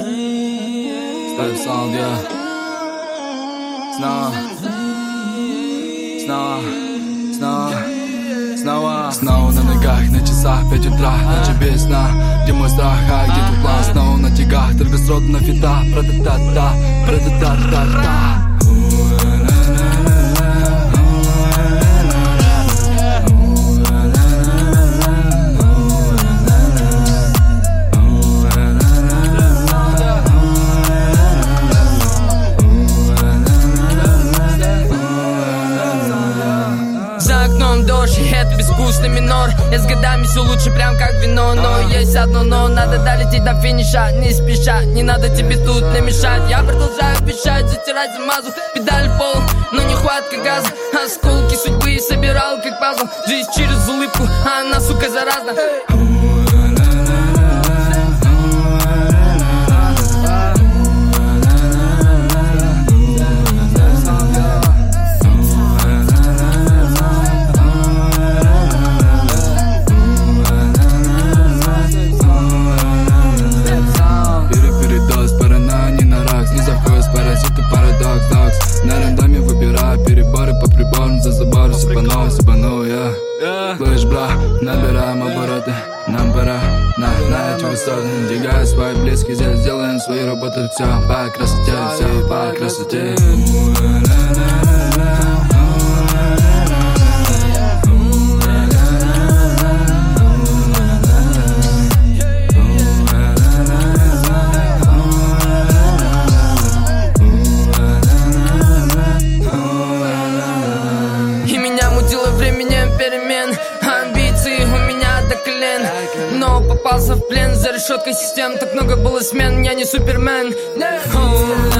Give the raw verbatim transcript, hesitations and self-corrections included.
Ставь саунд, я Снова Снова Снова Снова Снова на ногах, на часах пять утра. Ночи без сна, где мой страх, а где твой план? Снова на тягах, только срок на фита. Про-та-та-та, про-та-та-та-та. За окном дождь, это безвкусный минор. Я с годами все лучше, прям как вино. Но есть одно но, надо долететь до финиша. Не спеша, не надо тебе тут намешать. Я продолжаю пищать, затирать замазу. Педаль в пол, но не хватка газа. Осколки судьбы собирал как пазл. Жизнь через улыбку, а она, сука, заразна. На рандоме выбираю переборы по приборам. За заборы сыпану, сыпану, я Слышь, бра, набираем обороты. Нам пора на, на эти высоты. Двигая свои близкие, здесь делаем свои работы. Все по красоте, все по красоте. Временем перемен, амбиции у меня до колен. Но попался в плен, за решеткой систем так много было смен. Я не супермен.